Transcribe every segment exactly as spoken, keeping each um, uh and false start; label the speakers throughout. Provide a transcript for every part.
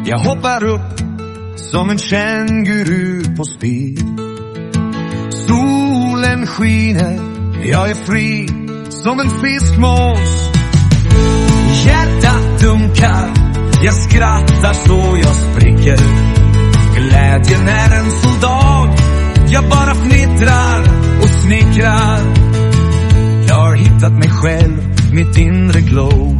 Speaker 1: Jag hoppar upp som en känguru på speed. Solen skiner, jag är fri som en fiskmås. Hjärtat dunkar, jag skrattar så jag spricker. Glädjen är en soldat, jag bara fnittrar och snickrar. Jag har hittat mig själv, mitt inre glow.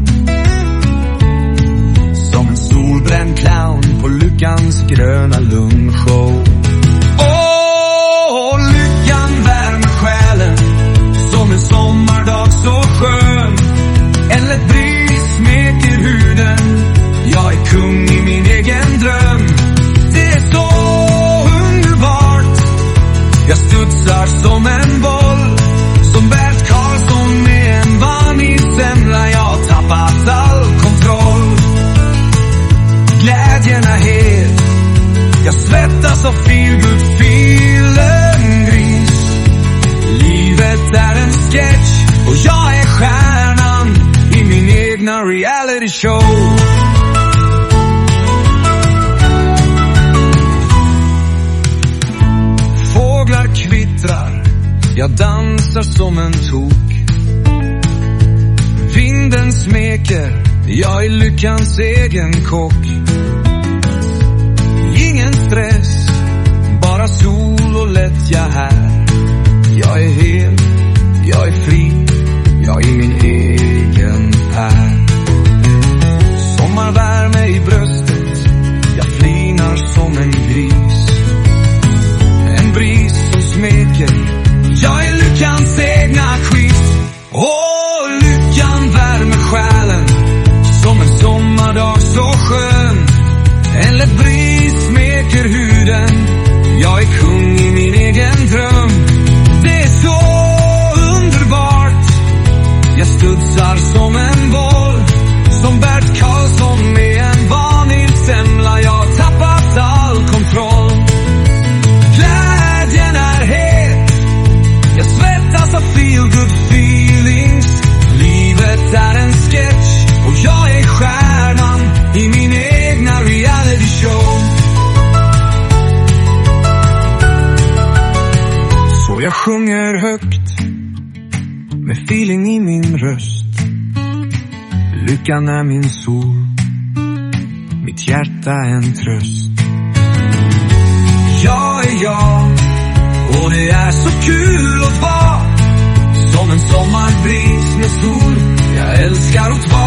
Speaker 1: Som en solbränd clown på lyckans gröna lunchshow. Åh, lyckan värmer själen som en sommardag så skön. En lätt bris smeker huden, jag är kung i min egen dröm. Det är så underbart, jag studsar som en boll. Som Bert Karlsson med en vanlig semla. Jag har tappat all kontroll. Glädjen är het, jag svettas av feelgood feeling gris. Livet är en sketch och jag är stjärnan i min egna reality show. Fåglar kvittrar, jag dansar som en tok. Vinden smeker, jag är lyckans egen kock. Ingen stress, bara sol och lättja här. Jag är hel, jag är fri, jag är min egen pär. Sommarvärme i bröstet, jag flinar som en gris. En bris som smeker, jag är lyckans egna quiz. Åh, lyckan värmer själen som en sommardag så skön. En lätt bris smeker huden, jag är kung i min egen dröm. Det är så underbart, jag studsar som en boll. Som Bert Karlsson med en vanlig semla. Jag har tappat all kontroll. Glädjen är het, jag svettas av feel good feelings. Livet är en sketch och jag är stjärnan i min egna reality show. Så jag sjunger högt med feeling i min röst. Lyckan är min sol, mitt hjärta en tröst. Jag är jag och det är så kul att vara som en sommarbris med sol. Jag älskar att vara